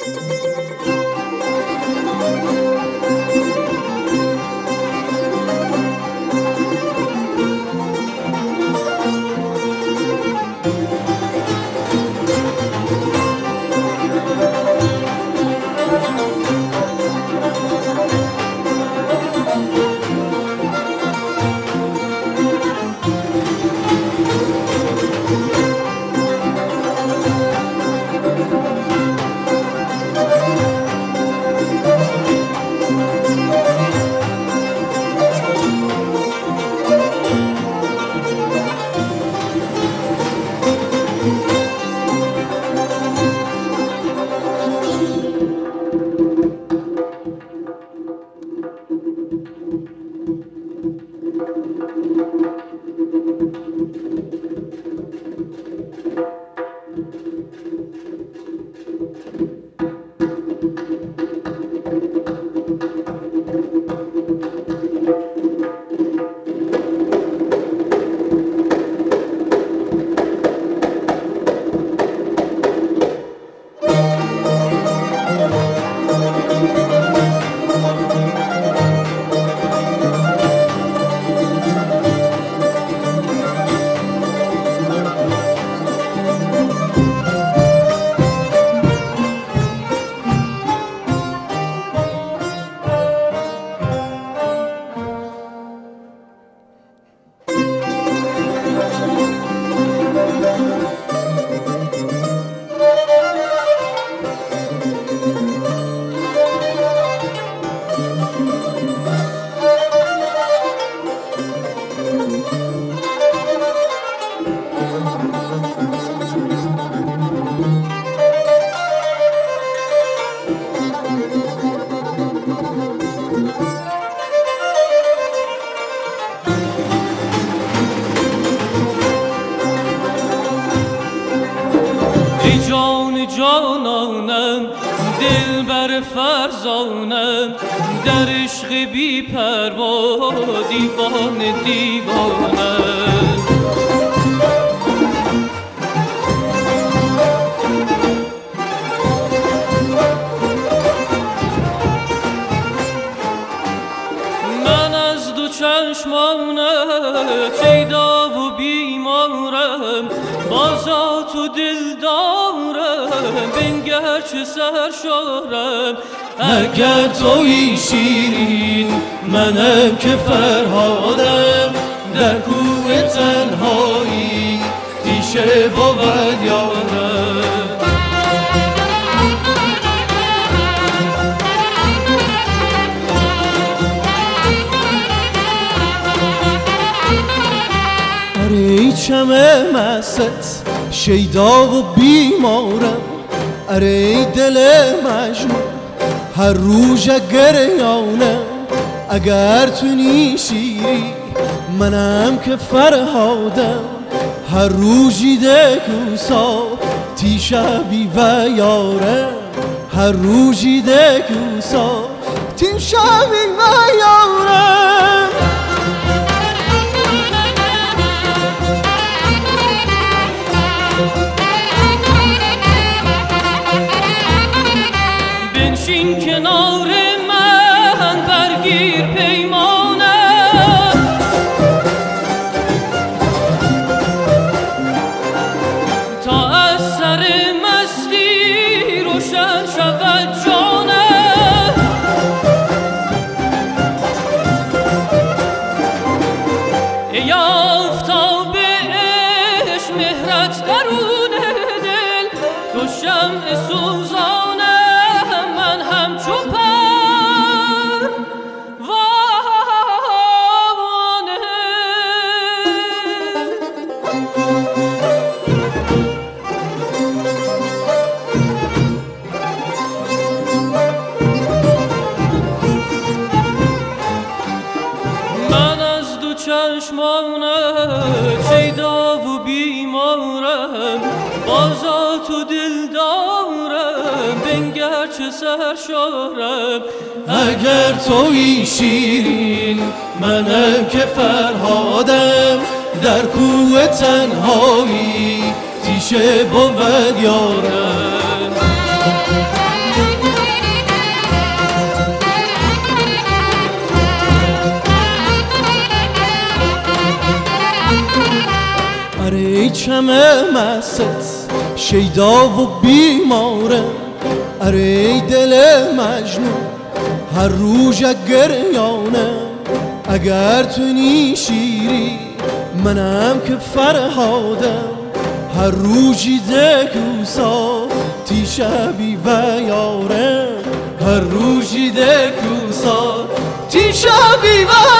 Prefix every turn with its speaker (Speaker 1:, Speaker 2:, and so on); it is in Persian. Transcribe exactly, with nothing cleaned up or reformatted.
Speaker 1: جانانم دل بر فرزانم در عشق بی پروا دیوانه دیوانه من از دو چشمانت شیدا و بیمارم بازا تو دل دارم بنگر چه سرشارم
Speaker 2: اگر تویی شیرین منم که فرهادم در کوه تنهایی تیشه بود یارم ای چمه مست شیدا و بیمارم اره ای دل مجنون هر روز گریانم اگر تو نیشیری منم که فرهادم هر روزی ده کوسا تیشه بی و یارم هر روزی ده کوسا تیشه بی و یارم
Speaker 1: بنشین کنار من برگیر پیمانه تا از سر مستی روشن شود جانه ای آفتاب عشق مهرت درون دل تو شمع سوزانه چشمانت شیدا و بیمارم بازا تو دل دارم بنگر چه سرشارم
Speaker 2: اگر تویی شیرین منم که فرهادم در کوه تنهایی تیشه بود یارم ای چمه مست شیدا و بیماره، اره ای دل مجنون هر روز گریانه. اگر تو نی شیری منم که فرهادم، هر روزی دکوسا تی شبی و یاره، هر روزی دکوسا تی شبی و